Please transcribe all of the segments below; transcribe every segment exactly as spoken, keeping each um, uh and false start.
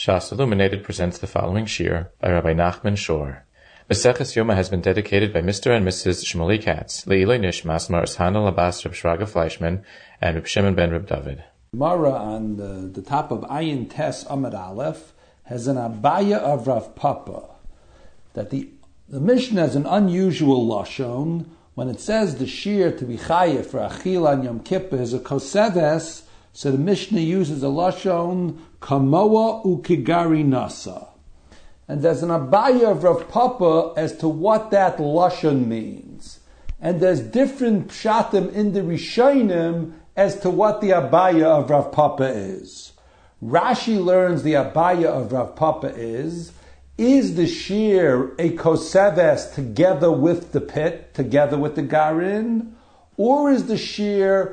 Shas Illuminated presents the following shir by Rabbi Nachman Shor. Maseches Yoma has been dedicated by Mister and Missus Shmuley Katz, Le'iloi Nishmas Mar Hanel Abbas Reb Shraga Fleischman, and Reb Shimon ben Reb David. Mara on the, the top of Ayin Tes Amud Aleph has an abaya of Rav Papa, that the, the Mishnah has an unusual lashon. When it says the shir to be chayev for achila on Yom Kippur is a koseves, so the Mishnah uses a lashon kamoa ukigari nasa. And there's an abaya of Rav Papa as to what that lashon means. And there's different pshatim in the Rishonim as to what the abaya of Rav Papa is. Rashi learns the abaya of Rav Papa is, is the shir a koseves together with the pit, together with the garin, or is the shir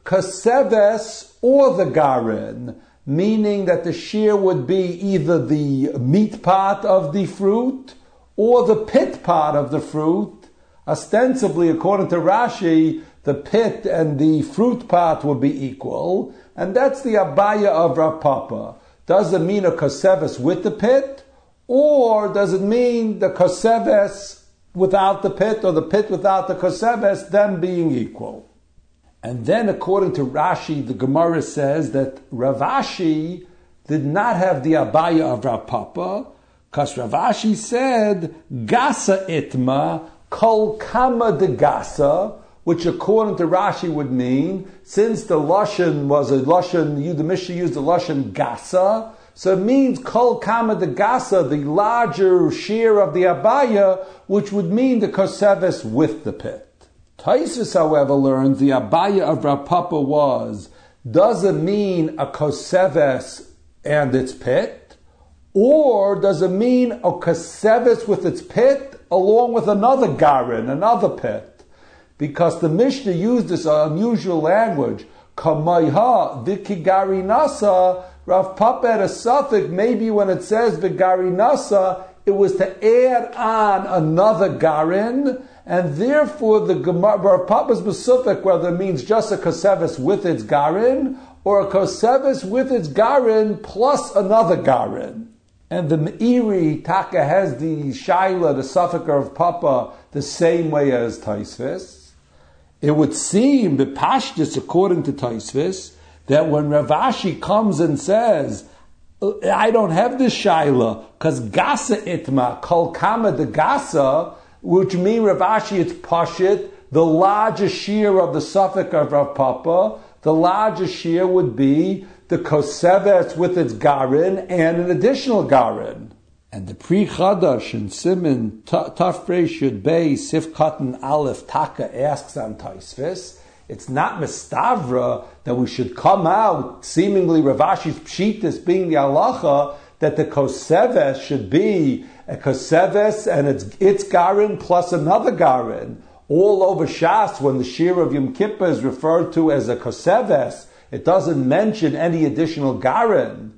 koseves or the garin, meaning that the shir would be either the meat part of the fruit or the pit part of the fruit. Ostensibly, according to Rashi, the pit and the fruit part will be equal, and that's the abaya of Rav Papa. Does it mean a koseves with the pit, or does it mean the koseves without the pit, or the pit without the koseves, them being equal? And then, according to Rashi, the Gemara says that Rav Ashi did not have the abaya of Rav Papa, because Rav Ashi said, Gasa itma, kol kama de gasa, which according to Rashi would mean, since the Lashon was a Lashon, the Mishnah used the Lashon Gasa, so it means Kol Kama de Gasa, the larger share of the Abaya, which would mean the Koseves with the pit. Taisus, however, learns the Abaya of Rav Papa was, does it mean a Koseves and its pit? Or does it mean a Koseves with its pit along with another Garin, another pit? Because the Mishnah used this unusual language, Kamayha vikigari nasa. Rav Papa had a suffix, maybe when it says vigari nasa, it was to add on another garin, and therefore the Gemara, Rav Papa's besufik, whether it means just a koseves with its garin, or a koseves with its garin plus another garin. And the Meiri Taka has the shaila, the suffix of Papa, the same way as Taisvis. It would seem, b'pashtus, according to Taisvis, that when Rav Ashi comes and says, I don't have this shaila, because gasa itma, kol kama de gasa, which means Rav Ashi, it's pashit, the largest shear of the suffix of Rav Papa, the largest shear would be the koseves with its garin and an additional garin. And the Pri Chadash in Siman Tafrei Shud Bey Sif Katan Aleph Taka asks on Taisvis, it's not mistavra that we should come out, seemingly Rav Ashi's pshitis being the halacha, that the koseves should be a koseves and its its garin plus another garin. All over Shas, when the shir of Yom Kippur is referred to as a koseves, it doesn't mention any additional garin.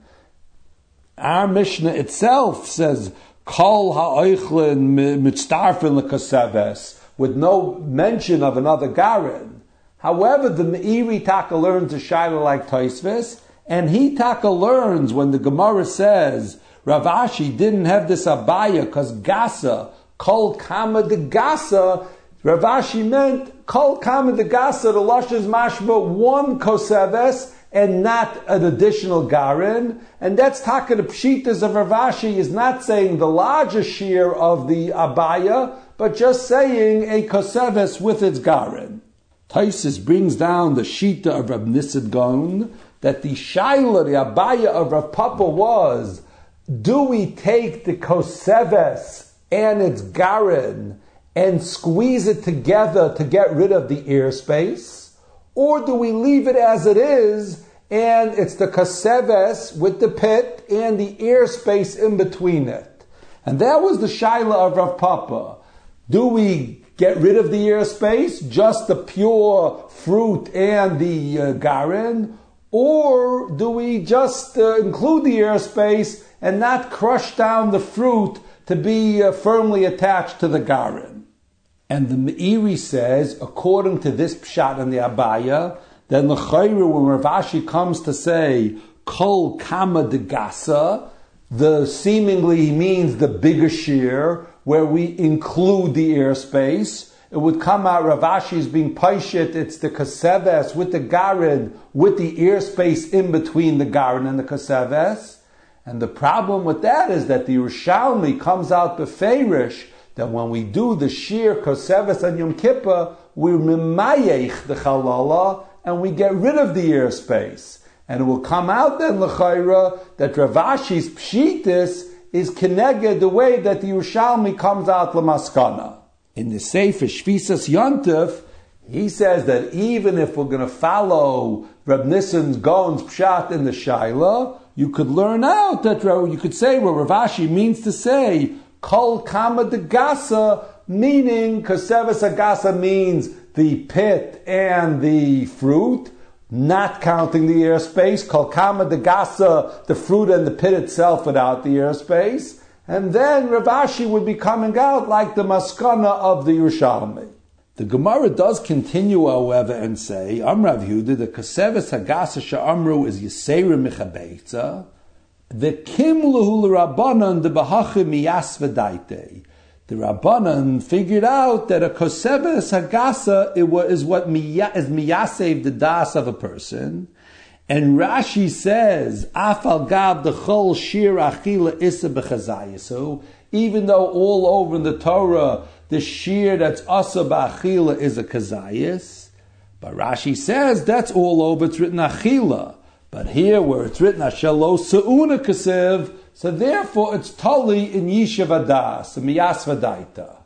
Our Mishnah itself says, Kol ha'oichlin mitztarfin l'koseves, with no mention of another garin. However, the Meiri Taka learns a shaila like Taisvis, and he Taka learns when the Gemara says, Rav Ashi didn't have this abaya because gasa, Kol kama de gasa, Rav Ashi meant Kol kama de gasa, the lush is mashma, one koseves, and not an additional garin. And that's taka the pshitas of Rav Ashi is not saying the larger shear of the abaya, but just saying a koseves with its garin. Taisus brings down the shita of Rav Nisid Gaon, that the shaila, the abaya of Rav Papa was, do we take the koseves and its garin and squeeze it together to get rid of the airspace? Or do we leave it as it is, and it's the koseves with the pit and the airspace in between it? And that was the shaila of Rav Papa. Do we get rid of the airspace, just the pure fruit and the uh, garin? Or do we just uh, include the airspace and not crush down the fruit to be uh, firmly attached to the garin? And the Meiri says, according to this pshat in the abaya, that l'chayru, when Rav Ashi comes to say, Kol kama de gasa, the seemingly means the bigger shear, where we include the airspace. It would come out Rav Ashi is being paishit, it's the kaseves with the garin, with the airspace in between the garin and the kaseves. And the problem with that is that the Yerushalmi comes out beferish that when we do the sheer kaseves and Yom Kippur, we mimayech the chalala and we get rid of the airspace. And it will come out then, l'chayra, that Rav Ashi's pshitis is keneged the way that the Yerushalmi comes out l'maskana. In the Sefer Shvisas Yontif, he says that even if we're going to follow Reb Nissan's Gaon's pshat in the Shaila, you could learn out that you could say what Rav Ashi means to say, Kol Kama de Gasa, meaning Kaseves Agasa means the pit and the fruit, not counting the airspace. Kol Kama de Gasa, the fruit and the pit itself without the airspace. And then Rav Ashi would be coming out like the maskana of the Yerushalmi. The Gemara does continue, however, and say, Amrav Yehuda, the Kaseves Hagasa Sha'amru is Yisera Michabeitza, the Kimluhu Rabbanan the Bahachi Miyas V'daite. The Rabbanan figured out that a Kaseves Hagasa is what is Miyasev the das of a person. And Rashi says, Afal Gab the Chol Shir Achila Issa B'chazayasu, even though all over in the Torah, the shear that's asa ba'achila is a kazayis. But Rashi says that's all over, it's written achila. But here where it's written ashalo se'una kasev, so therefore it's tali in yishav adas, miyas vadaita.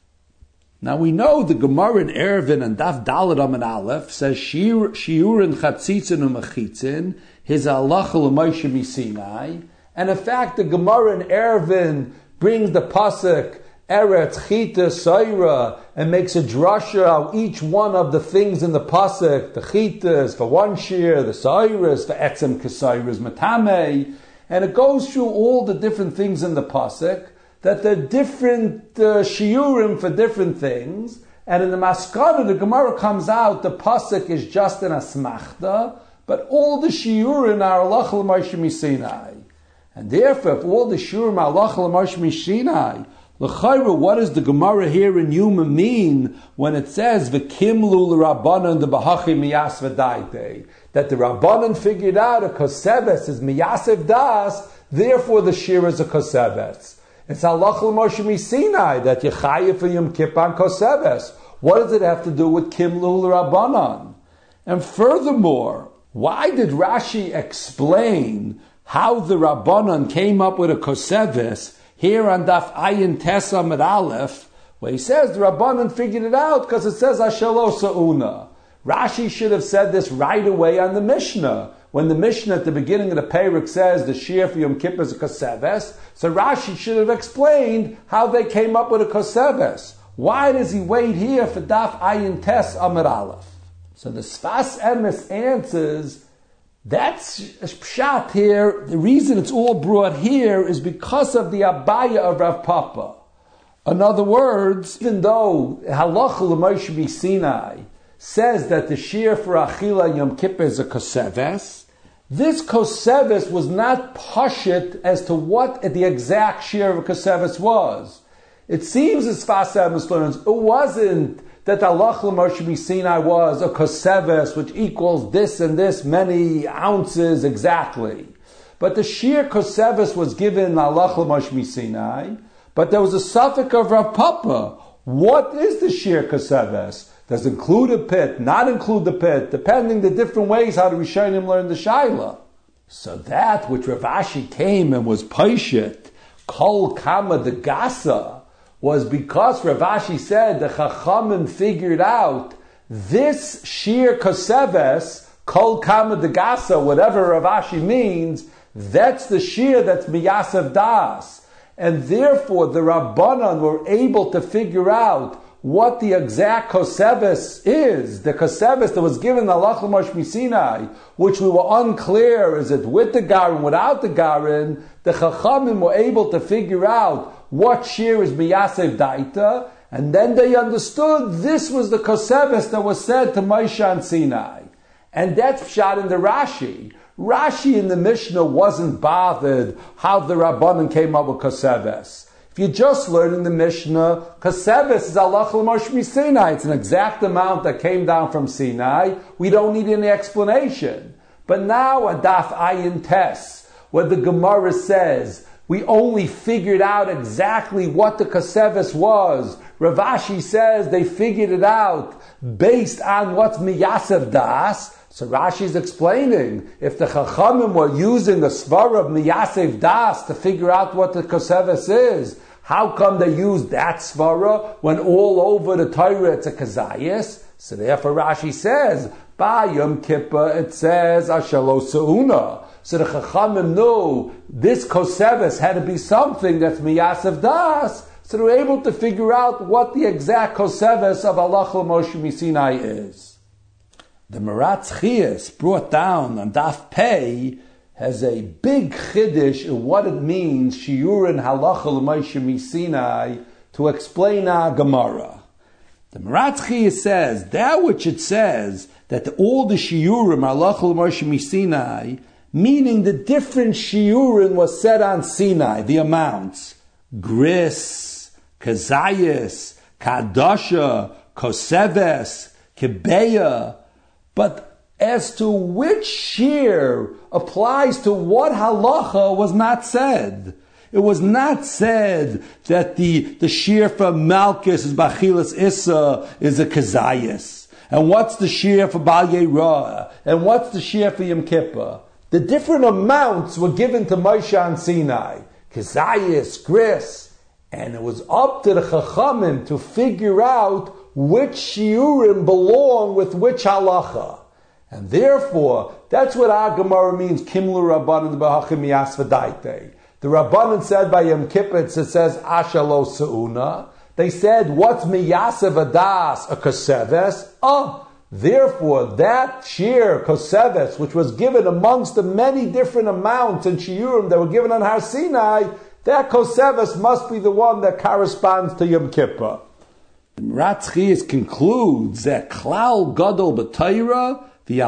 Now we know the Gemara in Erevin and Daf Daled Amud Aleph says shiurin chatzitzin u'mechitzin, his halacha l'Moshe misinai. And in fact the Gemara in Erevin brings the pasuk Eretz, Chita, Saira, and makes a drasha of each one of the things in the pasuk. The Chita is for one shear, the Saira is for Etzem Kesayra is Matame, and it goes through all the different things in the pasuk, that they're different uh, shiurim for different things, and in the Maskana, the Gemara comes out, the pasuk is just an asmachta, but all the shiurim are halacha l'Moshe misinai. And therefore, if all the shiurim are halacha l'Moshe misinai, l'chayra, what does the Gemara here in Yuma mean when it says v'kimlu l'Rabbanan the Bahachi miyas v'daite, that the Rabbanan figured out a koseves is miyasev das, therefore the shir is a koseves. It's halacha l'Moshe misinai that yechayev for Yom Kippur koseves. What does it have to do with kimlu l'Rabbanan? And furthermore, why did Rashi explain how the Rabbanan came up with a koseves here on Daf Ayin Tes Amud Aleph, where he says the Rabbanan figured it out because it says Ashalo Sa'una. Rashi should have said this right away on the Mishnah. When the Mishnah at the beginning of the Perek says the Shir for Yom Kippur is a Koseves, so Rashi should have explained how they came up with a Koseves. Why does he wait here for Daf Ayin Tes Amud Aleph? So the Sfas Emes answers, that's pshat here. The reason it's all brought here is because of the abaya of Rav Papa. In other words, even though halacha l'Moshe misinai says that the shear for achila Yom Kippur is a koseves, this koseves was not pashit as to what the exact shear of a koseves was. It seems as Sfas Emes learns, it wasn't that the halacha l'Moshe misinai was a koseves, which equals this and this many ounces exactly. But the sheer koseves was given halacha l'Moshe misinai, but there was a suffix of Rav Papa. What is the sheer koseves? Does it include a pit, not include the pit, depending the different ways how the Rishonim learn the Shaila. So that which Rav Ashi came and was paishit, kol kama de gasa, was because Rav Ashi said the Chachamim figured out this sheer koseves, kol kama de gasa, whatever Rav Ashi means, that's the sheer that's miyasev das. And therefore the Rabbanan were able to figure out what the exact koseves is. The koseves that was given the halacha l'Moshe misinai, which we were unclear, is it with the garin, without the garin, the Chachamim were able to figure out what shear is miyasev daita, and then they understood this was the koseves that was said to Moshe on Sinai. And that's pshat in the Rashi. Rashi in the Mishnah wasn't bothered how the Rabbanan came up with Koseves. If you're just learning the Mishnah, Koseves is Allah l'Moshe Sinai. It's an exact amount that came down from Sinai. We don't need any explanation. But now a Daf Ayin Tes, where the Gemara says, we only figured out exactly what the Koseves was. Rav Ashi says they figured it out based on what's Miyasev Das. So Rashi is explaining, if the Chachamim were using a svara of Miyasev Das to figure out what the Koseves is, how come they used that svara when all over the Torah it's a Kazayas? So therefore Rashi says, Ba Yom Kippur it says Ashalo Seuna. So the Chachamim knew this Koseves had to be something that's Miyasev Das. So they were able to figure out what the exact Koseves of Allah Moshe Sinai is. The Meratz Chias brought down on Daf Pei has a big chiddush in what it means Shiurin Halacha L'Moshe Sinai to explain our Gemara. The Meratz Chias says that which it says that all the Shiurim Halacha L'Moshe Sinai, meaning the different Shiurim was said on Sinai, the amounts, Gris, Kazayas, Kadasha, Koseves, Kebeya. But as to which shear applies to what halacha was not said. It was not said that the, the shear for Malchus is Bachilas Issa is a Kazayas. And what's the shear for Bal Yerah? And what's the shear for Yom Kippur? The different amounts were given to Moshe on Sinai. Kazayas, Gris. And it was up to the Chachamim to figure out which shiurim belong with which halacha. And therefore, that's what our Gemara means, Kimlu Rabbanan B'Hachim Yasvadaite. The Rabbanan said by Yom Kippur, it says, Ashalo Seuna. They said, what's Miyasev Adas, a Koseves? Oh, therefore, that shear, Koseves, which was given amongst the many different amounts and shiurim that were given on Har Sinai, that Koseves must be the one that corresponds to Yom Kippur. Meratz Chias concludes that Klal Gadol B'Torah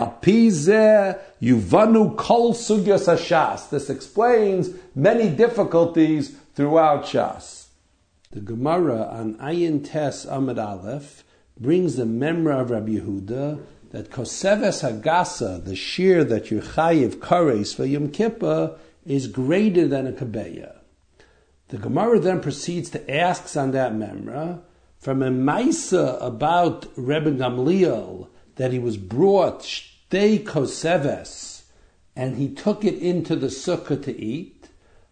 v'Alpizeh Yuvanu Kol Sugyas Hashas. This explains many difficulties throughout Shas. The Gemara on Ayin Tes Amud Aleph brings the memra of Rabbi Yehuda that Koseves Hagasa, the shear that you're chayiv kares for Yom Kippur, is greater than a kabeya. The Gemara then proceeds to ask on that memra from a Maisa about Rebbe Gamliel, that he was brought shtei koseves, and he took it into the sukkah to eat,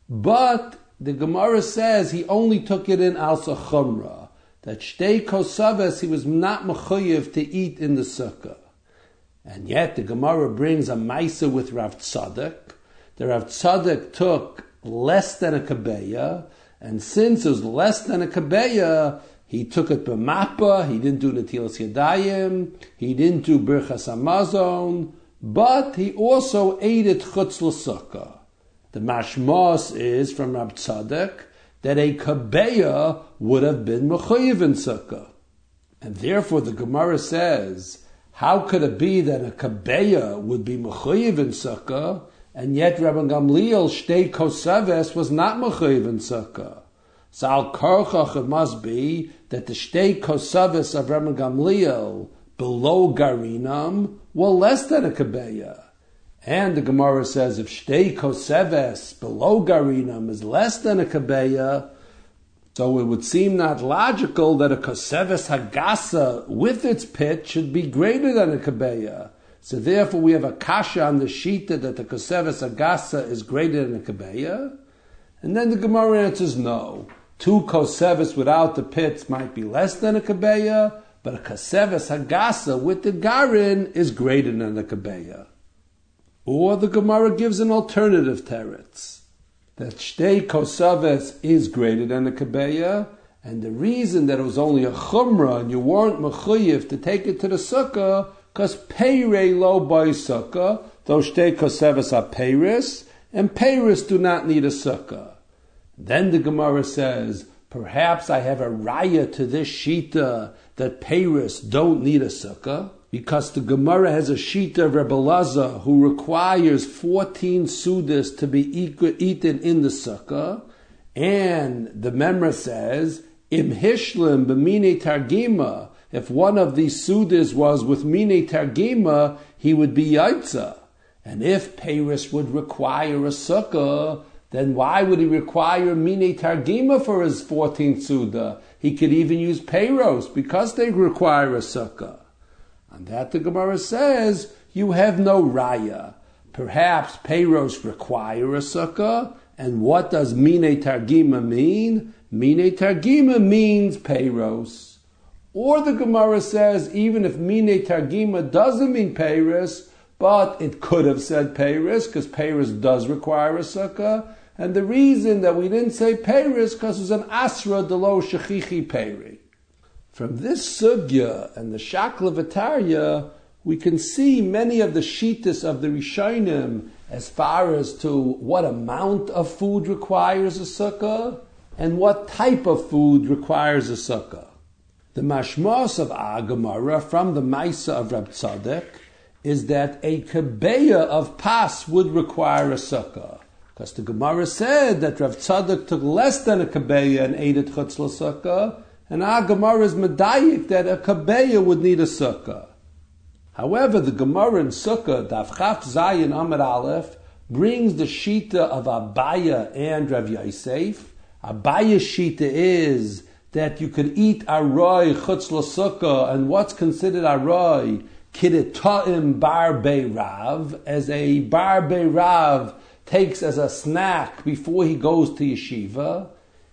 but the Gemara says he only took it in al sachumra, that shtei koseves he was not mechuyev to eat in the sukkah. And yet the Gemara brings a Maisa with Rav Tzadok. The Rav Tzadok took less than a kabeya, and since it was less than a kabeya, he took it b'mappa, he didn't do Netilas Yadayim, he didn't do Birchas Hamazon, but he also ate it chutz l'sukkah. The mashmos is from Rab Tzadok that a kabeya would have been mechuyev in sukkah. And therefore the Gemara says, how could it be that a kabeya would be mechuyev in sukkah, and yet Rabbi Gamliel shtei koseves was not mechuyev in sukkah? So al karchach it must be that the shtei koseves of Rabbi Gamliel below garinam were less than a kabeya. And the Gemara says if shtei koseves below garinam is less than a kabeya, so it would seem not logical that a koseves hagasa with its pit should be greater than a kabeya. So therefore we have a kasha on the shita that the koseves hagasa is greater than a kabeya. And then the Gemara answers no. Two koseves without the pits might be less than a kabeya, but a koseves hagasa with the garin is greater than a kabeya. Or the Gemara gives an alternative teretz, that shtei koseves is greater than a kabeya, and the reason that it was only a chumrah and you weren't mechuyev to take it to the sukkah, because peirei lo by sukkah, those shtei koseves are peiris, and peiris do not need a sukkah. Then the Gemara says, perhaps I have a raya to this shita that peiris don't need a sukkah. because the Gemara has a shita of Rebbe Lazar who requires fourteen sudas to be eaten in the sukkah, and the Memra says, Im hishlim b'mine targima, if one of these sudas was with mine targima, he would be yaitza. And if Paris would require a sukkah, then why would he require mine targima for his fourteenth suda? He could even use peiros because they require a sukkah. On that the Gemara says, you have no raya. Perhaps peiros require a sukkah, and what does mine targima mean? Mine targima means peiros. Or the Gemara says, even if mine targima doesn't mean peiros, but it could have said peiros, because peiros does require a sukkah, and the reason that we didn't say peiros, because it was an asra delo shechichi peri. From this sugya and the Shakla V'Tarya, we can see many of the shitas of the Rishonim as far as to what amount of food requires a sukkah and what type of food requires a sukkah. The mashmos of Agamara from the Maisa of Rab Tzadok is that a kebeya of pas would require a sukkah. Because the Gemara said that Rav Tzadok took less than a kebeya and ate it chutz l'sukkah, and our Gemara is medayik that a kabeya would need a sukkah. However, the Gemara in Sukkah, Daf Chaf Zayin Amud Aleph, brings the shita of Abaya and Rav Yosef. Abaya's shita is that you could eat aroi chutz l'sukkah, and what's considered aroi? Kideta'im bar beirav, as a bar beirav takes as a snack before he goes to yeshiva.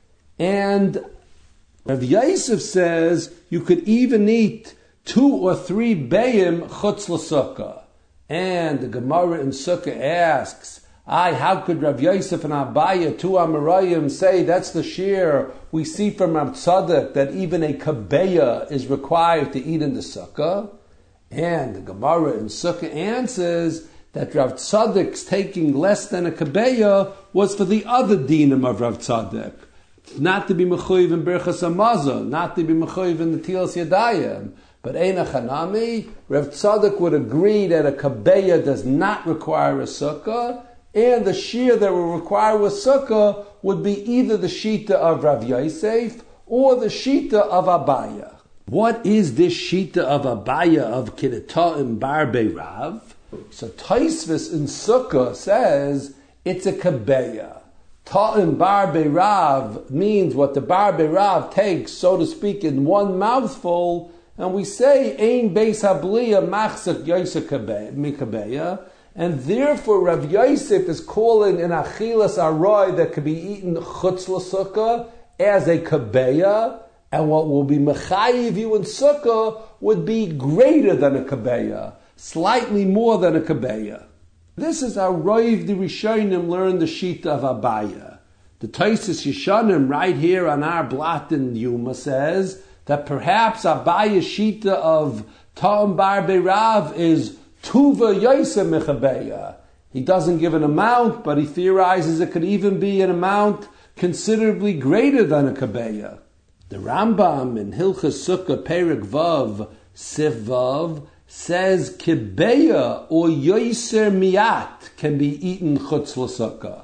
And Rav Yosef says you could even eat two or three bayim chutz l'sukkah. And the Gemara in Sukkah asks, Ay, how could Rav Yosef and Abaya, two Amarayim, say that's the shear we see from Rav Tzadok that even a kabeya is required to eat in the sukkah? And the Gemara in Sukkah answers that Rav Tzadok's taking less than a kabeya was for the other dinim of Rav Tzadok. Not to be mechuyev in Birchas Hamazon, not to be mechuyev in the Tilas Yadayim. But Eina Chanami, Rav Tzadok would agree that a kabeya does not require a sukkah, and the shear that will require a sukkah would be either the shita of Rav Yosef or the shita of Abaya. What is this shita of Abaya of Kideta'im bar beirav? So Tosfos in Sukkah says it's a kabeya. Ta'im bar beirav means what the bar beirav takes, so to speak, in one mouthful, and we say ein beis habliya machzak yosef mikabeya, and therefore Rav Yosef is calling an achilas aroi that could be eaten chutz l'sukkah as a kabeya, and what will be mechayiv you in sukkah would be greater than a kabeya, slightly more than a kabeya. This is how Rav the Rishonim learned the shita of Abaya. The Tosfos Yeshanim right here on our blot in Yuma says that perhaps Abaya's shita of Ta'am bar beirav is Tuva Yosef Mechabeya. He doesn't give an amount, but he theorizes it could even be an amount considerably greater than a kabeya. The Rambam in Hilchas Sukkah Perek Vav Sif Vav says kibeya or yoiser miyat can be eaten chutz l'sukkah.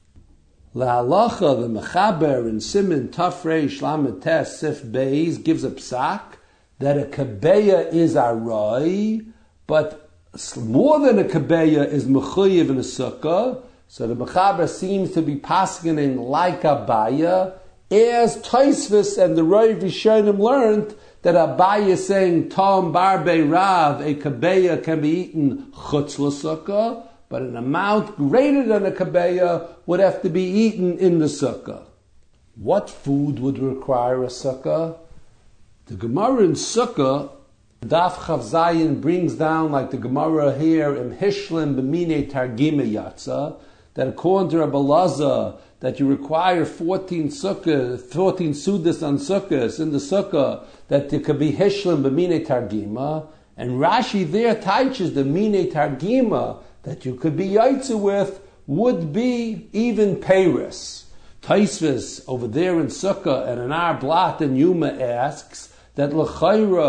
La'alacha, the Mechaber in Siman Tafrei Shlamet Tes Sif Beis gives a psak that a kabeya is aroi, but more than a kabeya is mechuyev in a sukkah. So the Mechaber seems to be paskening like Abaya, as Tosfos and the Rav Rishonim learned that Abaya is saying Tom bar beirav, a kabeya can be eaten chutz l'sukkah, but an amount greater than a kabeya would have to be eaten in the sukkah. What food would require a sukkah? The Gemara in Sukkah, Daf Chav Zayin, brings down, like the Gemara here in Hishlim b'mine targima yatza, that according to Rabbi Lazar, that you require fourteen sukkah, fourteen sudas on sukkahs in the sukkah, that it could be hishlim b'mine targima, and Rashi there teaches the mine targima that you could be yaitzu with would be even peiros. Tosfos over there in Sukkah and in our blot in Yuma asks that l'chayra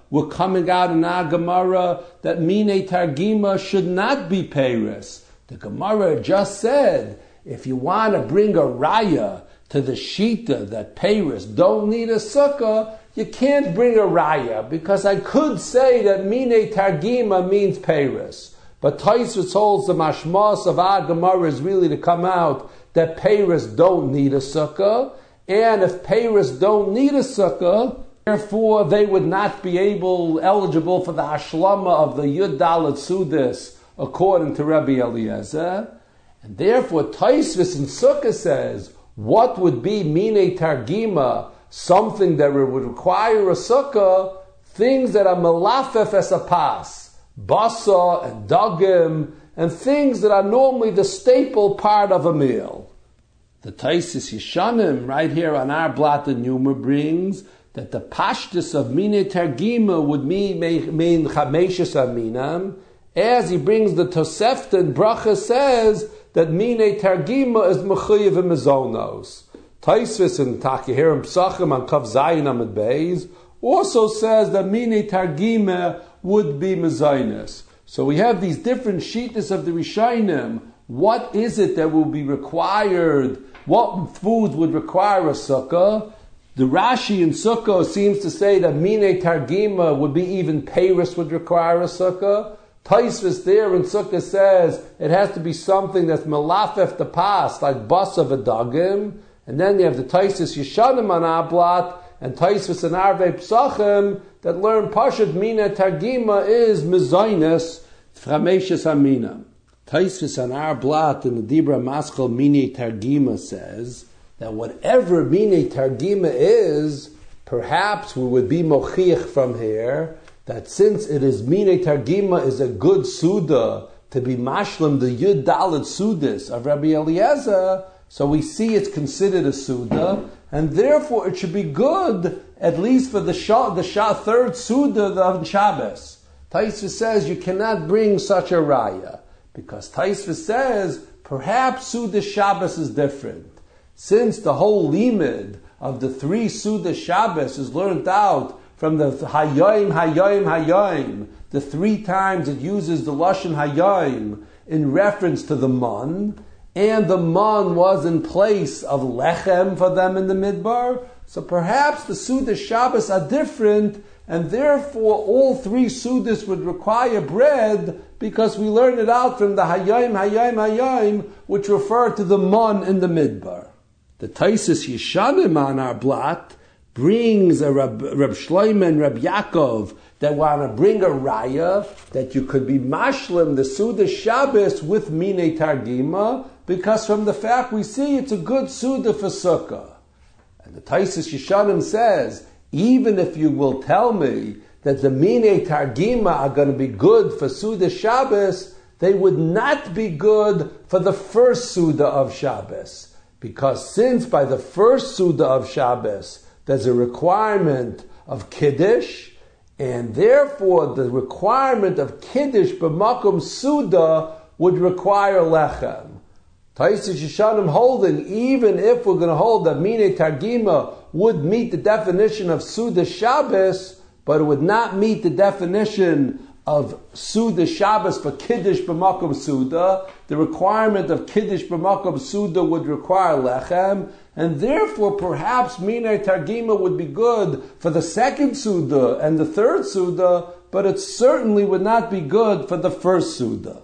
we're coming out in our Gemara that Mine Targima should not be Paris. The Gemara just said, if you want to bring a raya to the Shita that Paris don't need a sukkah, you can't bring a raya, because I could say that Mine Targima means Paris. But Tosfos holds the mashmas of our Gemara is really to come out that Paris don't need a sukkah, and if Paris don't need a sukkah, therefore they would not be able, eligible for the hashlama of the Yud Dalet Sudas, according to Rabbi Eliezer. And therefore Tosfos in Sukkah says, what would be Mine Targima, something that would require a sukkah, things that are melafef as a pas, basa and dagim, and things that are normally the staple part of a meal. The Tosfos Yeshanim, right here on our Blat and Yuma, brings that the pashtus of Mine Targima would mean mean chameshes aminam, as he brings the Tosefta and Bracha says that Mine Targima is mechuyev mezonos. Tosfos and Takihirim Psachim on Kav Zayin Amud Beis also says that Mine Targima would be mezonos. So we have these different shittas of the Rishonim. What is it that will be required? What foods would require a sukkah? The Rashi in Sukkah seems to say that Mine Targima would be even Paris would require a sukkah. Tosfos there in Sukkah says it has to be something that's melafef the pas, like basa v'dagim. And then you have the Tosfos Yeshanim on Ablat, and Tosfos and Arvei Psachim that learn Pashut Mine Targima is mezonos chameshes aminam. Tosfos on our Blat in the Dibra Maschal Mine Targima says that whatever Mine Targima is, perhaps we would be mochiach from here that since it is Mine Targima is a good Suda to be mashlim the Yud Dalet Sudas of Rabbi Eliezer, so we see it's considered a Suda, and therefore it should be good at least for the Shah, the Shah third Suda of Shabbos. Tosfos says you cannot bring such a raya, because Tosfos says perhaps Suda Shabbos is different. Since the whole limud of the three Suda Shabbos is learned out from the Hayoim, Hayoim, Hayoim, the three times it uses the Lashon Hayoim in reference to the man, and the man was in place of lechem for them in the midbar, so perhaps the Suda Shabbos are different, and therefore all three Sudas would require bread, because we learn it out from the Hayoim, Hayoim, Hayoim, which refer to the man in the midbar. The Tosfos Yeshanim on our Blat brings a Rab, Rab Shlomo and Rab Yaakov that want to bring a raya that you could be mashlim the Suda Shabbos with Mine Targima, because from the fact we see it's a good Suda for Sukkah. And the Tosfos Yeshanim says, even if you will tell me that the Mine Targima are going to be good for Suda Shabbos, they would not be good for the first Suda of Shabbos. Because since by the first Suda of Shabbos, there's a requirement of Kiddush, and therefore the requirement of Kiddush b'makom Suda would require Lechem. Tosfos Yeshanim holding, even if we're going to hold that Mine Targima would meet the definition of Suda Shabbos, but it would not meet the definition of Suda Shabbos for Kiddush b'makom Suda, the requirement of Kiddush b'makom Suda would require Lechem, and therefore perhaps Mine Targima would be good for the second Suda and the third Suda, but it certainly would not be good for the first Suda.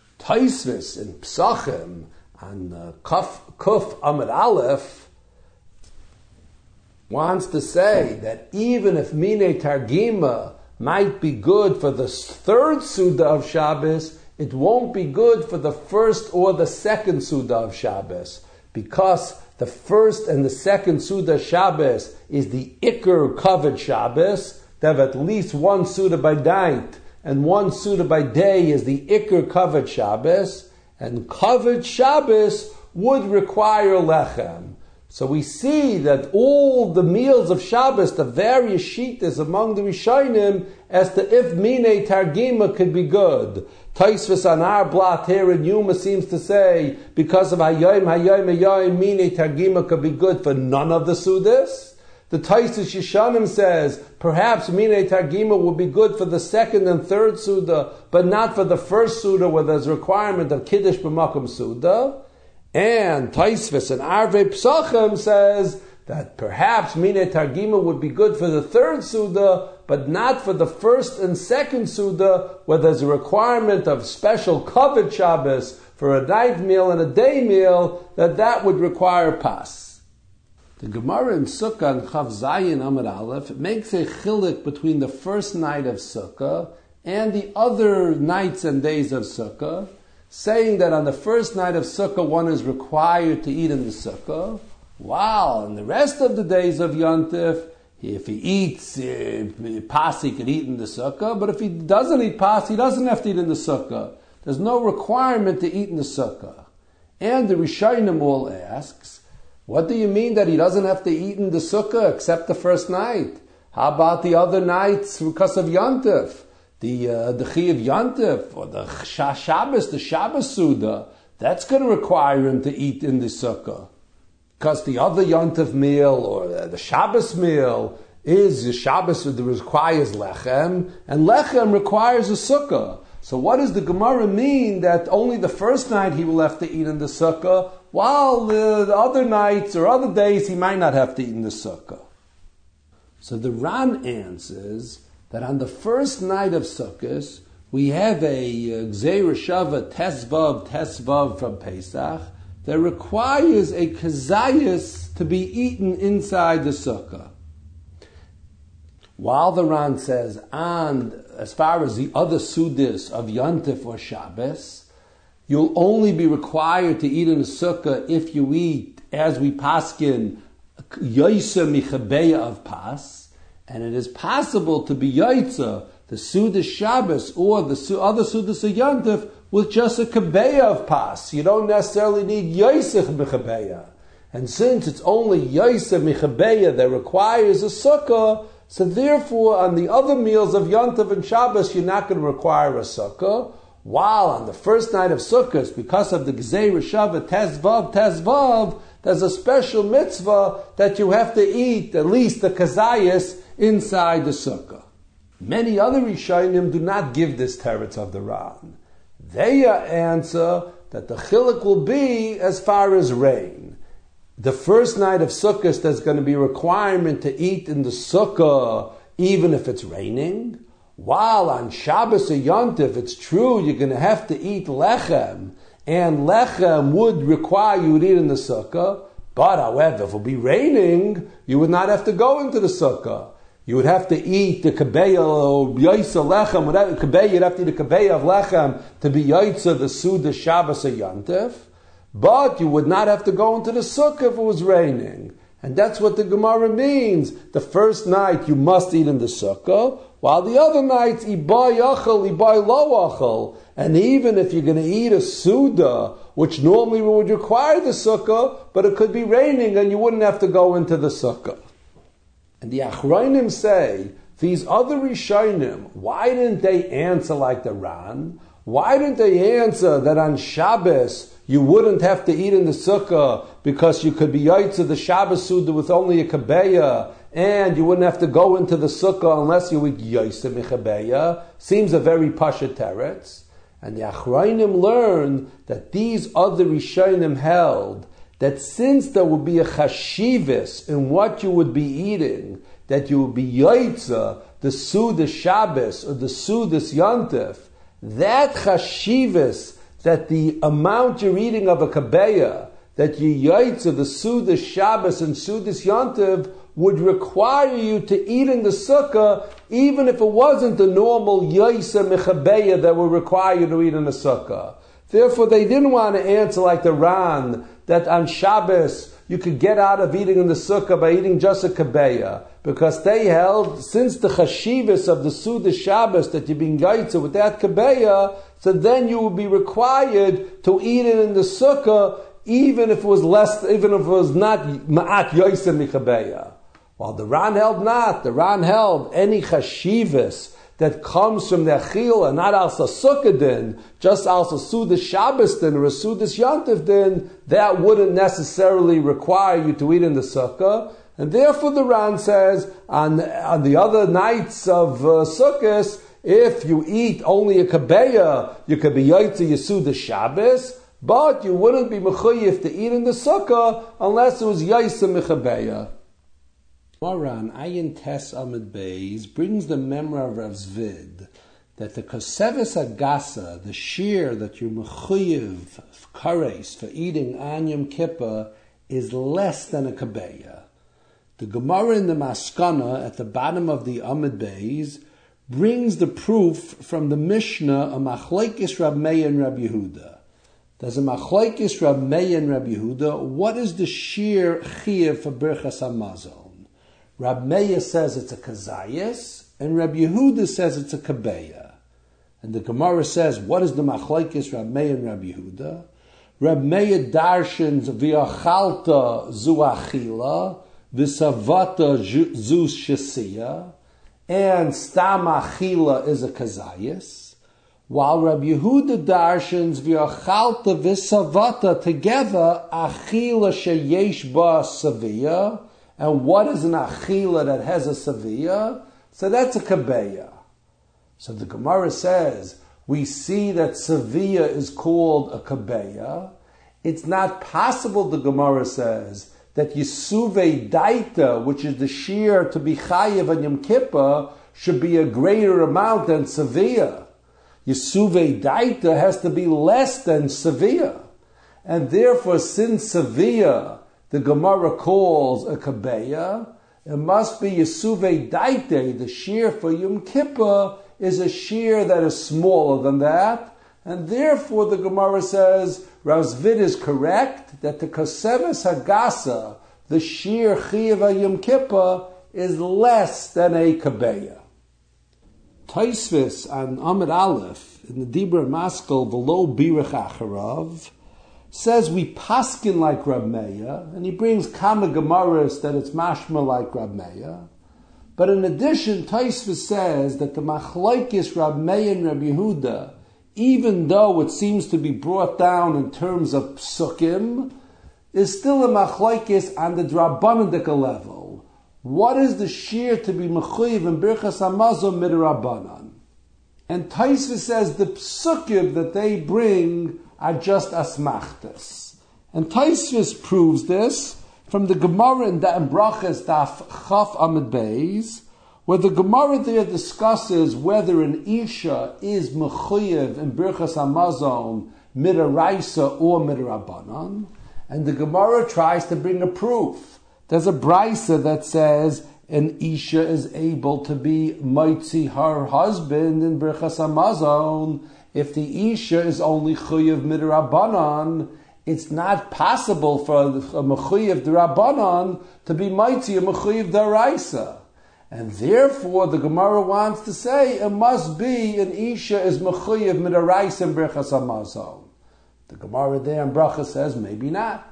Tosfos in Psachim on uh, Kuf, Kuf Amud Aleph wants to say that even if Mine Targima might be good for the third Suda of Shabbos, it won't be good for the first or the second Suda of Shabbos, because the first and the second Suda Shabbos is the Iker Kavod Shabbos. They have at least one Suda by night, and one Suda by day is the Iker Kavod Shabbos, and Kavod Shabbos would require Lechem. So we see that all the meals of Shabbos, the various shittas among the Rishonim, as to if Mine Targima could be good. Tosfos on our Blat here in Yuma seems to say, because of Hayoim, Hayoim, Hayoim, Mine Targima could be good for none of the Sudas. The Taisus Yeshanim says, perhaps Minei Targima would be good for the second and third Suda, but not for the first Suda where there's a requirement of Kiddush B'makom Suda. And Taisvis and Arvei Psachim says that perhaps Minei Targima would be good for the third Suda, but not for the first and second Suda where there's a requirement of special covered Shabbos for a night meal and a day meal, that that would require Pas. The Gemara in Sukkah and Chav Zayin Amud Aleph makes a chilik between the first night of Sukkah and the other nights and days of Sukkah, saying that on the first night of Sukkah one is required to eat in the Sukkah, while in the rest of the days of Yontif, if he eats uh, Pas, he can eat in the Sukkah, but if he doesn't eat Pas, he doesn't have to eat in the Sukkah. There's no requirement to eat in the Sukkah. And the Rishonim all asks, what do you mean that he doesn't have to eat in the Sukkah except the first night? How about the other nights because of Yontif? The uh, the Chi of Yontif, or the Shabbos, the Shabbos Suda, that's going to require him to eat in the Sukkah. Because the other Yontif meal, or the Shabbos meal, is the Shabbos that requires Lechem, and Lechem requires a Sukkah. So what does the Gemara mean that only the first night he will have to eat in the Sukkah, while the, the other nights or other days he might not have to eat in the Sukkah? So the Ran answers that on the first night of Sukkot, we have a Gzeira Shava Tesvav Tesvav from Pesach that requires a kazayas to be eaten inside the Sukkah. While the Ran says, and as far as the other Sudis of Yontif or Shabbos, you'll only be required to eat in the Sukkah if you eat, as we paskin, Yoisa Michabeya of Pas, and it is possible to be Yoitza, the Suda Shabbos, or the other Sudas of Yontif, with just a Kabeya of Pas. You don't necessarily need Yoisich Michabeya. And since it's only Yoisa Michabeya that requires a Sukkah, so therefore on the other meals of Yontif and Shabbos, you're not going to require a Sukkah, while on the first night of Sukkot, because of the Gzeira Shava Tezvav Tezvav, there's a special mitzvah that you have to eat at least the kazayas inside the Sukkah. Many other Rishonim do not give this teretz of the Ran. They answer that the chiluk will be as far as rain. The first night of Sukkot, there's going to be a requirement to eat in the Sukkah even if it's raining. While on Shabbos or Yontif, it's true you're going to have to eat lechem, and lechem would require you to eat in the Sukkah. But however, if it would be raining, you would not have to go into the Sukkah. You would have to eat the kabeya or yaisa lechem. Without kabeya, you'd have to eat the kabeya of lechem to be yaisa the Suda Shabbos or Yontif. But you would not have to go into the Sukkah if it was raining. And that's what the Gemara means. The first night you must eat in the Sukkah, while the other nights, ibay achal, ibay lo achal. And even if you're going to eat a Suda, which normally would require the Sukkah, but it could be raining and you wouldn't have to go into the Sukkah. And the Achronim say, these other Rishonim, why didn't they answer like the Ran? Why didn't they answer that on Shabbos you wouldn't have to eat in the Sukkah because you could be yaitza the Shabbos Suda with only a kabeya, and you wouldn't have to go into the Sukkah unless you eat yaitza michabeya? Seems a very pasha teretz. And the Achronim learn that these other Rishonim held that since there would be a chashivas in what you would be eating, that you would be yaitza the Suda Shabbos or the Sudas Yontif, that chashivas, that the amount you're eating of a kabeya, that you yaitza the Suda Shabbos and Sudas Yontiv, would require you to eat in the Sukkah, even if it wasn't the normal yaisa mechabeya that would require you to eat in the Sukkah. Therefore, they didn't want to answer like the Ran, that on Shabbos you could get out of eating in the Sukkah by eating just a kabeya, because they held, since the chashivas of the Suda Shabbos, that you're being yaitza with that kabeya, so then you would be required to eat it in the Sukkah, even if it was less, even if it was not ma'at yaisa michabeya. While the Ran held not, the Ran held any chashivas that comes from the Achila, not also Sukkah din, just also Sudas Shabbos din or a Sudas Yantiv din, that wouldn't necessarily require you to eat in the Sukkah. And therefore the Ran says, on, on the other nights of uh, Sukkot, if you eat only a kabeya, you could be Yaitze Yesudas Shabbos, but you wouldn't be mechuyev to eat in the sukkah unless it was yaisa mechabeya. Moran Ayin Tes Amid Beis brings the memory of Rav Zvid that the koseves agasa, the shear that you mechuyev kares for eating on Yom Kippur, is less than a kabeya. The Gemara in the Maskana at the bottom of the Amid Beis brings the proof from the Mishnah of Machlekes Rab Meir and Rab Yehuda. There's a Machlekes Rab Meir and Rab Yehuda. What is the sheer chiyuv for Birchas HaMazon? Rab Meir says it's a kazayis, and Rab Yehuda says it's a kabeya. And the Gemara says, what is the Machlekes Rab Meir and Rab Yehuda? Rab Meir darshans v'achalta zu achila, v'savata zu shesiya, and stam achila is a kazayis. While Rabbi Yehuda darshans v'achalta v'savata together, achila sheyesh ba savia, and what is an achila that has a savia? So that's a kabeya. So the Gemara says, we see that savia is called a kabeya. It's not possible, the Gemara says, that Yisuve daita, which is the shear to be chayiv on Yom Kippur, should be a greater amount than savia. Yisuve daita has to be less than Sevilla. And therefore, since Sevilla, the Gemara calls a kabeya, it must be Yisuve daita, the shear for Yom Kippur, is a shear that is smaller than that. And therefore, the Gemara says, Rav Zvid is correct, that the Koseves Hagasa, the shear Chiyuv Yom Kippur, is less than a kabeya. Taisvis on Amid Aleph, in the Dibra Maskal below Birach Acharav, says we paskin like Rab Meir, and he brings Kama Gemaras that it's mashma like Rab Meir. But in addition, Taisvis says that the Machlokes Rab Meir and Rab Yehuda, even though it seems to be brought down in terms of psukim, is still a Machlokes on the Drabanadika level. What is the shear to be mechuyev in Birchas HaMazon midrabanan? And Taisva says the psukim that they bring are just asmachtas. And Taisva proves this from the Gemara in Brachas Daf Chaf Amid Beis, where the Gemara there discusses whether an Isha is mechuyev in Birchas HaMazon midaraisa or midrabanan, and the Gemara tries to bring a proof. There's a brisa that says an Isha is able to be mitzi her husband in Birchas HaMazon. If the Isha is only chuyev midrabanan, it's not possible for a mechuyev d'Rabbanan to be mitzi a mechuyev d'Oraisa. And therefore, the Gemara wants to say it must be an Isha is mechuyev midraisa in Birchas HaMazon. The Gemara there in Bracha says maybe not.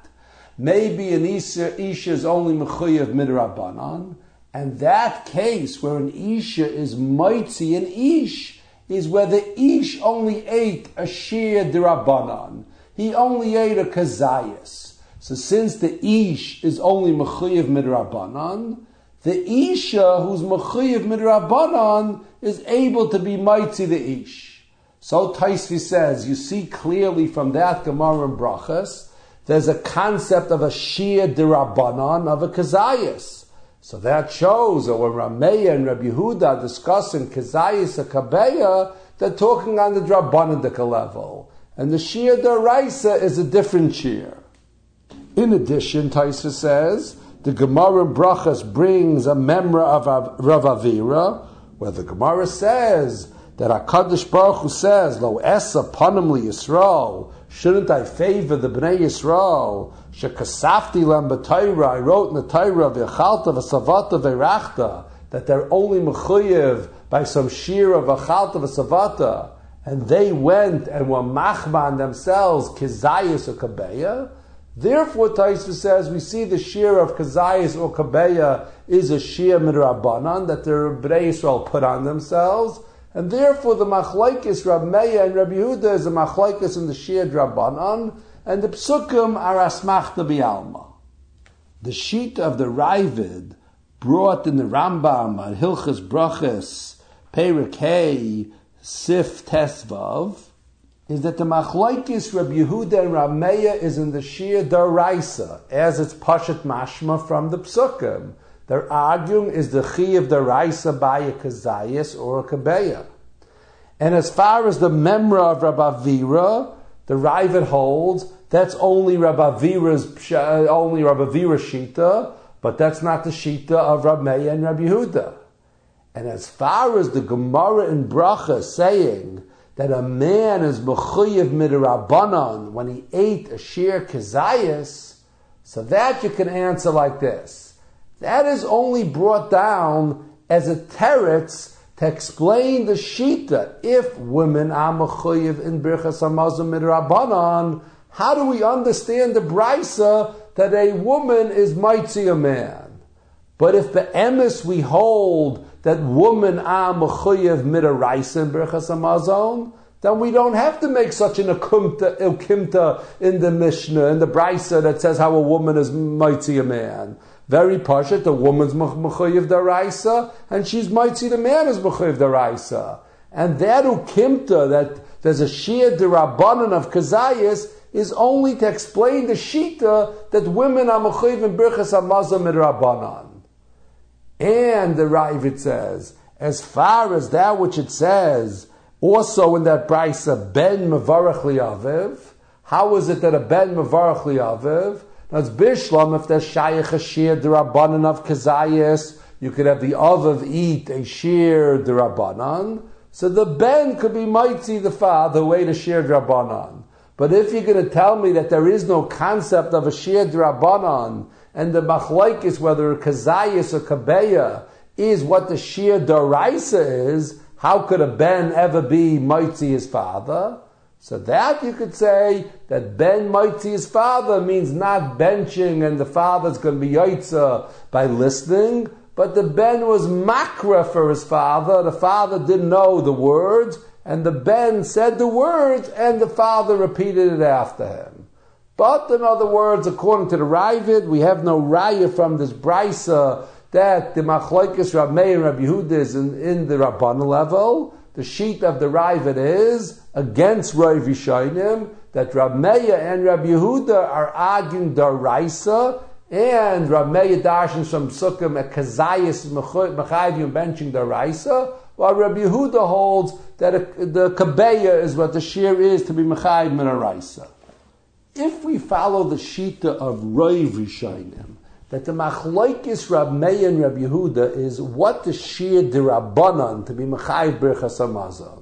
Maybe an Isha, Isha is only mechuyev midrabanan, and that case where an Isha is mitzi an Ish is where the Ish only ate a shear d'Rabbanan. He only ate a kazayas. So since the Ish is only mechuyev midrabanan, the Isha who's mechuyev midrabanan is able to be mitzi the Ish. So Taisvi says, you see clearly from that Gemara in Brachas, there's a concept of a shear d'Rabbanan of a kazayas. So that shows that when Rameya and Rabbi Yehuda are discussing kazayas a kabeya, they're talking on the Drabbanadika level. And the shear d'Oraisa is a different shear. In addition, Taisva says, the Gemara in Brachas brings a memra of Rav Avira, where the Gemara says that HaKadosh Baruch Hu says, Lo esa panim li Yisrael, shouldn't I favor the Bnei Yisrael? Shekasafti lem b'Torah, I wrote in the Torah, v'achalta v'savata v'rachta, that they're only mechuyev by some shear of achalta v'savata, and they went and were machman themselves, kizayis or kabeya. Therefore, Taisva says, we see the shear of kazayis or kabeya is a shear midrabanan that the Bnei Yisrael put on themselves. and therefore the machlokes Rab Meir and Rab Yehuda is a machlokes in the Shir Drabanan, and the Psukim are asmachta bi'alma. The sheet of the Ravid brought in the Rambam on Hilchas Brachas Perek Hey Sif Tesvav is that the machlokes Rab Yehuda and Rab Meir is in the Shir Daraisa, as it's Pashat Mashma from the Psukim. They're arguing, is the Chi of Daraisa by a Kazayas or a Kabeya? And as far as the Memra of Rabbi Avira, the Ravid holds that's only Rabbi Avira's only Rabbi Avira's Shita, but that's not the Shita of Rab Meir and Rab Yehuda. And as far as the Gemara in Bracha saying that a man is mechuyev midrabanan when he ate a sheer kazayas, so that you can answer like this. That is only brought down as a teretz to explain the shita. If women are mechuyev in birchas hamazon midrabanan, how do we understand the brisa that a woman is mitzi a man? But if the emes we hold that women are mechuyev midaraisa in birchas hamazon, then we don't have to make such an akumta, ilkimta in the Mishnah, in the brisa that says how a woman is mitzi a man. Very pashut, the woman's mechuyev daraisa, and she's mitzi, the man is mechuyev daraisa. And that ukimta, that there's a shir derabanan of kazayas, is only to explain the shita that women are mechuyev in birchas hamazon midrabanan. And the Ravid says, as far as that which it says, also in that brisa, ben mevarach li'aviv, how is it that a ben mevarach li'aviv? Now it's bishlam, if there's shayach a shir d'rabanan of kazayas, you could have the aviv eat a shir d'rabanan, so the ben could be mitzi the father who ate a shir d'rabanan. But if you're going to tell me that there is no concept of a shir d'rabanan, and the machlokes, whether kazayas or kabeya, is what the shir d'oraisa is, how could a ben ever be mitzi his father? So that you could say that ben mitzi his father means not benching and the father's going to be yaitza by listening, but the ben was makra for his father. The father didn't know the words, and the ben said the words, and the father repeated it after him. But in other words, according to the Ravid, we have no raya from this brisa that the machlokes Rab Meir and Rab Yehuda is in, in the Rabbanah level. The sheet of the Ravid is against Rav Yishayim, that Rab Meir and Rab Yehuda are arguing daraisa, and Rab Meir darshans from Sukkim at Kazayas Mechayim benching daraisa, while Rab Yehuda holds that a, the kabeya is what the shear is to be Mechayim min daraisa. If we follow the shita of Rav Yishayim, that the machlokes Rab Meir and Rab Yehuda is what the shir d'Rabbanan to be mechayiv birchas hamazon.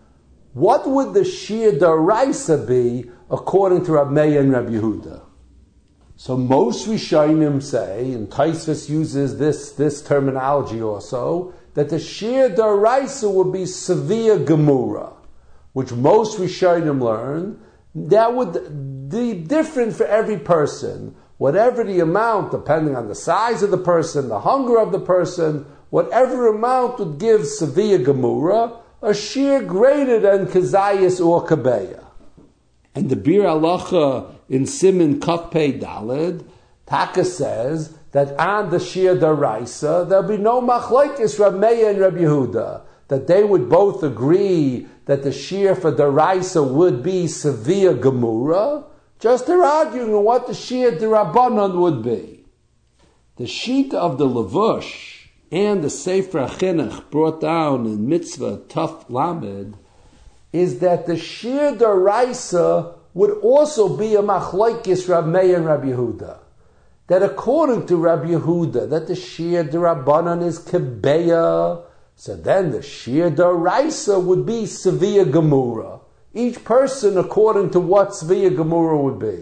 What would the shir d'Oraisa be according to Rab Meir and Rab Yehuda? So most Rishonim say, and Tosfos uses this, this terminology also, that the shir d'Oraisa would be severe gemura, which most Rishonim learn, that would be different for every person. Whatever the amount, depending on the size of the person, the hunger of the person, whatever amount would give severe gemura, a sheer greater than kazayas or kabeya. And the Bir Halacha in Siman Kafpei Daled, Taka says that on the sheer daraisa, there'll be no machlokes Rab Meir and Rab Yehuda, that they would both agree that the sheer for daraisa would be severe gemura. Just they're arguing on what the shir d'Rabbanan would be. The sheet of the Levush and the Sefer Chinuch brought down in Mitzvah Tuf Lamed is that the shir d'Oraisa would also be a machlokes Rab Meir and Rab Yehuda. That according to Rab Yehuda, that the shir d'Rabbanan is kebeya, so then the shir d'Oraisa would be severe gemura. Each person according to what Svia Gemura would be.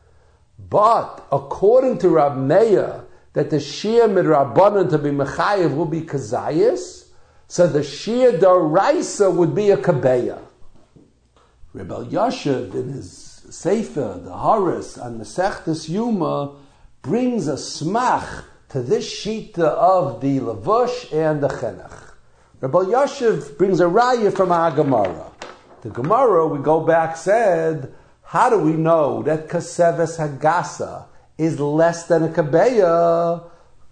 But according to Rab Meir, that the Shir Midrabanan to be Mechayev will be Kazayas, so the Shir D'Oraisa would be a Kabeya. Reb Elyashiv in his Sefer, the Horace, on Masechtas Yuma, brings a smach to this shita of the Levush and the Chinuch. Rabbi Yashiv brings a raya from our Gemara. The Gemara, we go back, said, how do we know that Kaseves Hagasa is less than a Kabeya?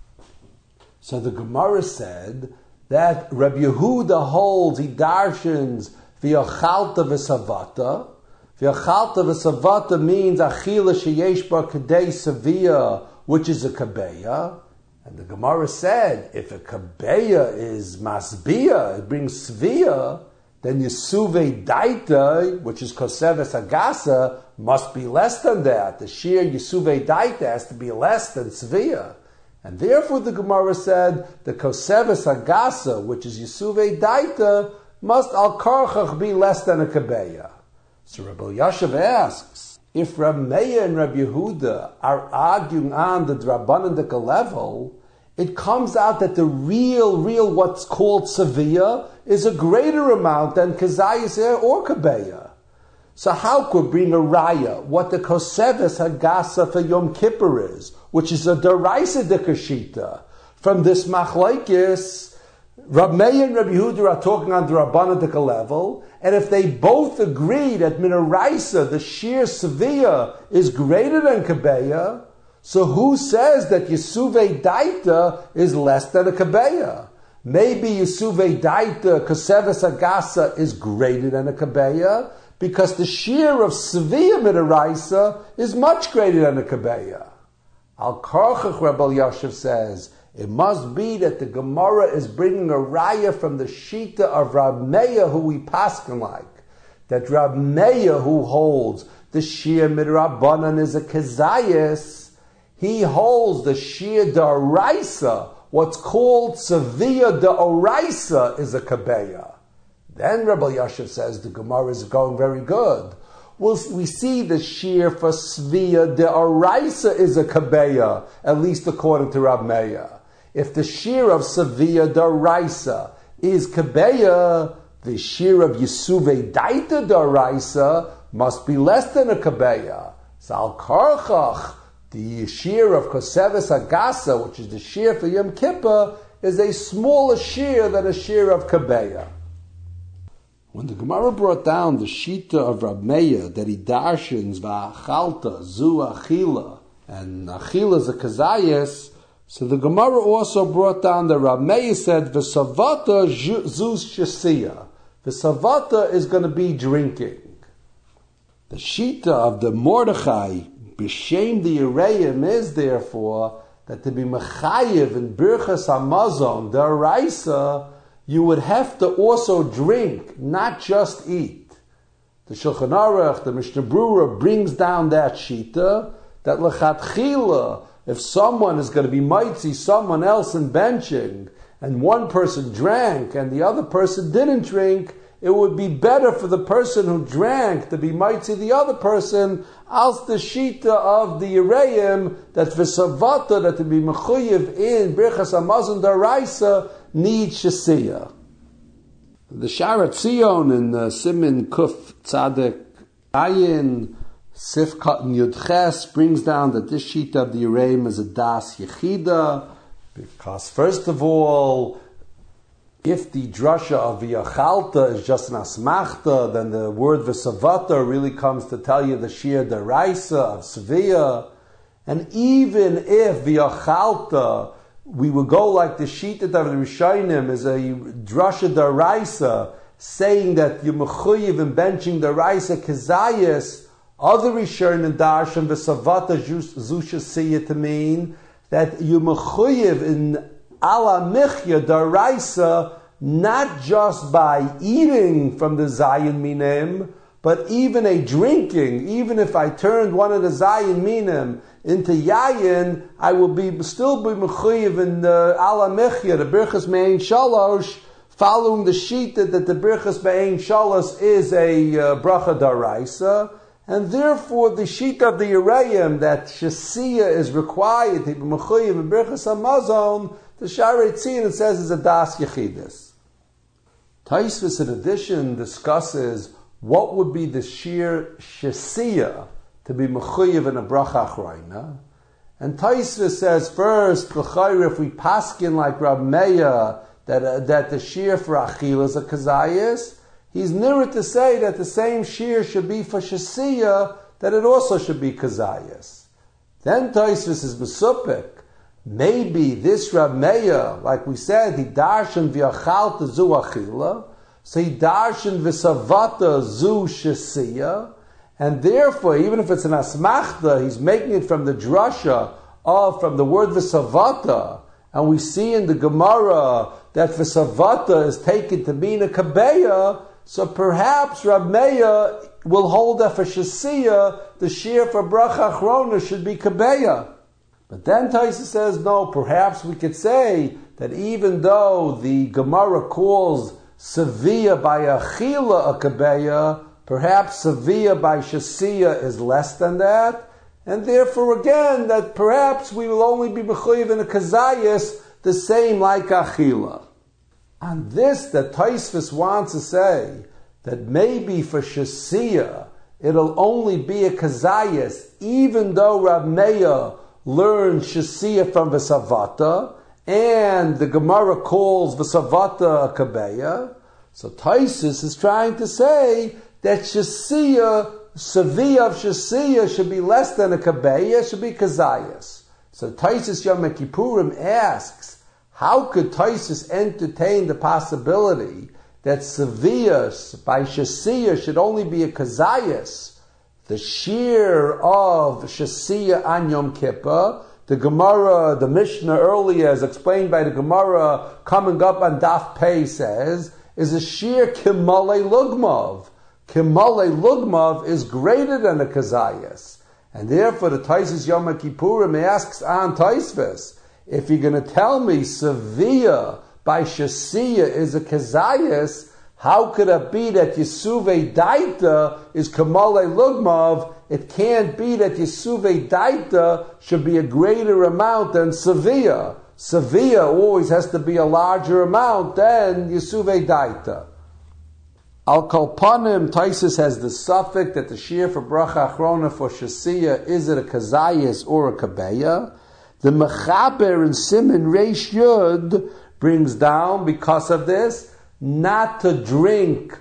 So the Gemara said that Rabbi Yehuda holds, he darshans, V'yachalta v'savata. V'yachalta v'savata means Achila sheyesh bar kadei savia, which is a Kabeya. And the Gemara said, if a Kabeya is Masbiya, it brings Svia, then Yisuve Daita, which is Koseves Agasa, must be less than that. The sheer Yisuve Daita has to be less than Svia. And therefore the Gemara said, the Koseves Agasa, which is Yisuve Daita, must Al Karchach be less than a Kabeya. So Rabbi Yashiv asks, if Rab Meir and Rab Yehuda are arguing on the Drabanandika level, it comes out that the real, real what's called Sevilla is a greater amount than Kazayas or Kabeya. So how could bring a raya, what the Koseves Hagasa for Yom Kippur is, which is a Daraisa de Kashita, from this Machlaikis, Rab Meir and Rab Yehuda are talking on the Rabbanadika level, and if they both agree that Minaraisa, the sheer Sevilla, is greater than Kabeya, so who says that Yisuve Daita is less than a Kabeya? Maybe Yisuve Daita, Koseves Agasa, is greater than a Kabeya, because the shear of Sevilla Midaraisa is much greater than a Kabeya. Al Karchach, Rabbi Yashiv says, it must be that the Gemara is bringing a raya from the Shita of Rab Meir, who we paskin like. That Rab Meir, who holds the shear Midrabanan is a Kezayis, he holds the sheer da'oraisa, what's called Sevilla da'oraisa, is a Kabeya. Then Rabbi Yashiv says the Gemara is going very good. Well, we see the sheer for Sevilla da'oraisa is a Kabeya, at least according to Rab Meir. If the sheer of Sevilla da'oraisa is Kabeya, the sheer of Yisuve Daita da'oraisa must be less than a Kabeya. So Al Karchach, the shear of Koseves Agasa, which is the shear for Yom Kippur, is a smaller shear than a shear of Kabeya. When the Gemara brought down the Shita of Rab Meir, that he darshans v'achalta, zu achila, and achila is a kazayas, so the Gemara also brought down that Rab Meir said, v'savata zu shasiya. V'savata is going to be drinking. The Shita of the Mordechai, B'Shem the Yereim, is therefore that to be mechayev in Birchas Hamazon, the Araisa, you would have to also drink, not just eat. The Shulchan Aruch, the Mishnah Berurah, brings down that Shita, that lechatchila, if someone is going to be mitzi someone else in benching, and one person drank and the other person didn't drink, it would be better for the person who drank to be mitzi the other person, as the Shita of the Yereim, that v'savata, that to be mechuyev in Birchas Hamazon Daraisa, needs Shasiya. The Sharat Zion in the Simin Kuf Tzadek Ayin Sifkat and Yudches brings down that this Shita of the Yereim is a Das Yechida, because first of all, if the drasha of V'yachalta is just an asmachta, then the word V'savata really comes to tell you the Shir Daraisa of Sevilla. And even if V'yachalta, we would go like the Shita of the Rishonim is a drasha Daraisa, saying that you mechuyev in benching Daraisa Kezayis, other Rishonim darshan V'savata Zusha see it to mean that you mechuyev in ala michya daraisa, not just by eating from the zayin minim, but even a drinking. Even if I turned one of the zayin minim into yayin, I will be still be mechuyev in the ala michya, the birchas me'ein shalosh, following the shita that the birchas me'ein shalosh is a uh, bracha daraisa. And therefore, the sheet of the Yereim that Shasiya is required to be mechuyev in Birchas Hamazon, the Shaarei Tzion, it says, is a Das Yechidus. Taisvis, in addition, discusses what would be the sheer Shasiya to be mechuyev in a bracha achrayna. And Taisvis says, first, l'chayr, if we paskin like Rab Meir, that uh, that the shear for achila is a kazayis, he's nearer to say that the same shear should be for shasiya, that it also should be kazayis. Then Tosfos is mesupik. Maybe this Rab Meir, like we said, he darshan v'achalta zu achila, so he darshan v'savata zu shasiya, and therefore, even if it's an asmachta, he's making it from the drasha of, from the word v'savata, and we see in the Gemara that v'savata is taken to mean a kabeya, so perhaps Rab Meir will hold that for shasiya, the shear for bracha achrona should be kabeya. But then Tosfos says, no, perhaps we could say that even though the Gemara calls Sevilla by Achila a Kabeya, perhaps Sevilla by Shasiya is less than that, and therefore again, that perhaps we will only be Mechuyev in a Kazayas, the same like Achila. On this, that Tosfos wants to say, that maybe for Shasiya, it'll only be a Kazayas, even though Rab Meir learn Shasiya from V'savata, and the Gemara calls V'savata a Kabeya. So Tosfos is trying to say that Shasiya, Sevilla of Shasiya should be less than a Kabeya, should be Kazayas. So Tosfos Yom Kippurim asks, how could Tosfos entertain the possibility that Sevilla by Shasiya should only be a Kazayas? The shear of Shasiya on Yom Kippur, the Gemara, the Mishnah earlier, as explained by the Gemara, coming up on Daf Pei says, is a shear Kimale Lugmav. Kimale Lugmav is greater than a Kazayas. And therefore the Tosfos Yom Kippurim asks on Tosfos, if you're going to tell me Sevilla by Shasiya is a Kazayas, how could it be that Yesuvei Daita is Kamale Lugmav? It can't be that Yesuvei Daita should be a greater amount than Sevilla. Sevilla always has to be a larger amount than Yesuvei Daita. Al Kolpanim, Tosfos has the suffix that the shear for Bracha Achrona for Shasiya, is it a Kazayas or a Kabeya? The Mechaber in Siman Reish Yud brings down, because of this, not to drink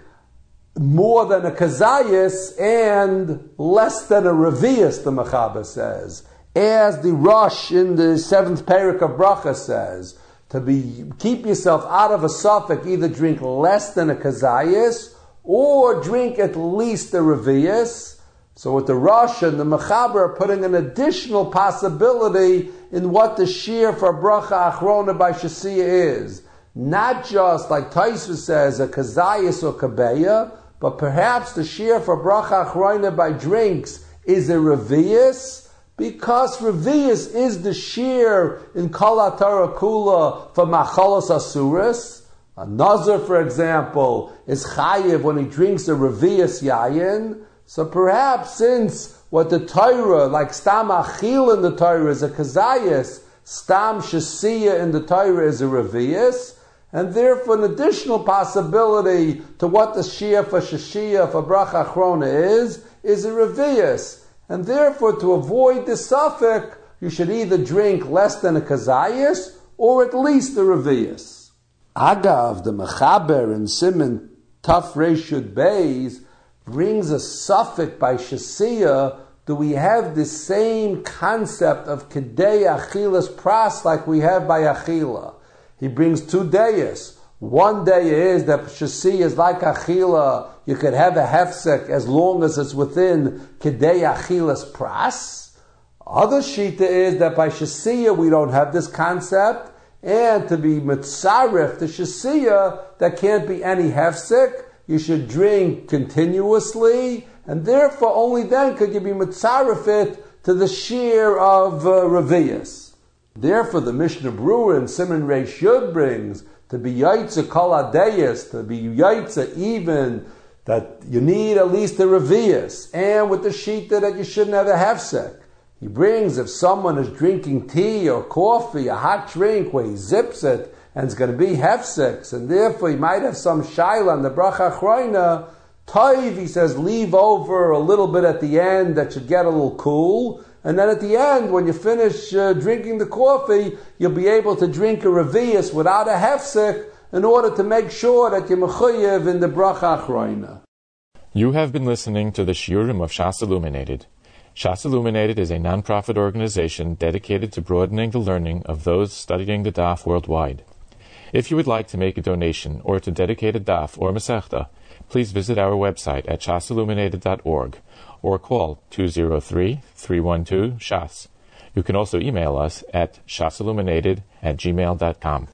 more than a kazayas and less than a revius, the Mechaber says. As the Rosh in the seventh parak of Bracha says, to be keep yourself out of a suffix, either drink less than a kazayas or drink at least a revius. So with the Rosh and the Mechaber are putting an additional possibility in what the shear for Bracha Achrona by Shasiya is. Not just, like Tosfos says, a kazayas or kabeya, but perhaps the shear for bracha achrona by drinks is a revius, because revius is the shear in kol haTorah kula for machalos asuras. A nazir, for example, is chayiv when he drinks a revius yayin. So perhaps since what the Torah, like stam achil in the Torah is a kazayas, stam shasiya in the Torah is a revius, and therefore an additional possibility to what the shear for shashiyah for bracha achrona is, is a revius. And therefore to avoid this suffix, you should either drink less than a kazayas, or at least a revius. Agav, the Mechaber in Siman Taf Reish Yud Beis, brings a suffix by shasiyah. Do we have the same concept of kedei achilas pras like we have by achila? He brings two dayas. One day is that shasi is like achila. You could have a hefsek as long as it's within kedei achilas pras. Other shita is that by shasiya we don't have this concept, and to be mitzaref, the shasiya, there can't be any hefsek. You should drink continuously, and therefore only then could you be mitzaref it to the shear of uh, revius. Therefore, the Mishnah Berurah in Siman Reish Yud brings to be yaitza kol hadayis, to be yaitza even that you need at least a revius, and with the shita that you shouldn't have a hefsek. He brings if someone is drinking tea or coffee, a hot drink where he zips it, and it's going to be hefseks, and therefore he might have some shaila on the bracha achrona. Toiv, he says, leave over a little bit at the end that should get a little cool. And then at the end, when you finish uh, drinking the coffee, you'll be able to drink a revius without a hefsek, in order to make sure that you're mechuyev in the bracha achroina. You have been listening to the Shiurim of Shas Illuminated. Shas Illuminated is a non-profit organization dedicated to broadening the learning of those studying the daf worldwide. If you would like to make a donation or to dedicate a daf or masechta, please visit our website at shas illuminated dot org or call two zero three, three one two, S H A S. You can also email us at shasilluminated at gmail dot com.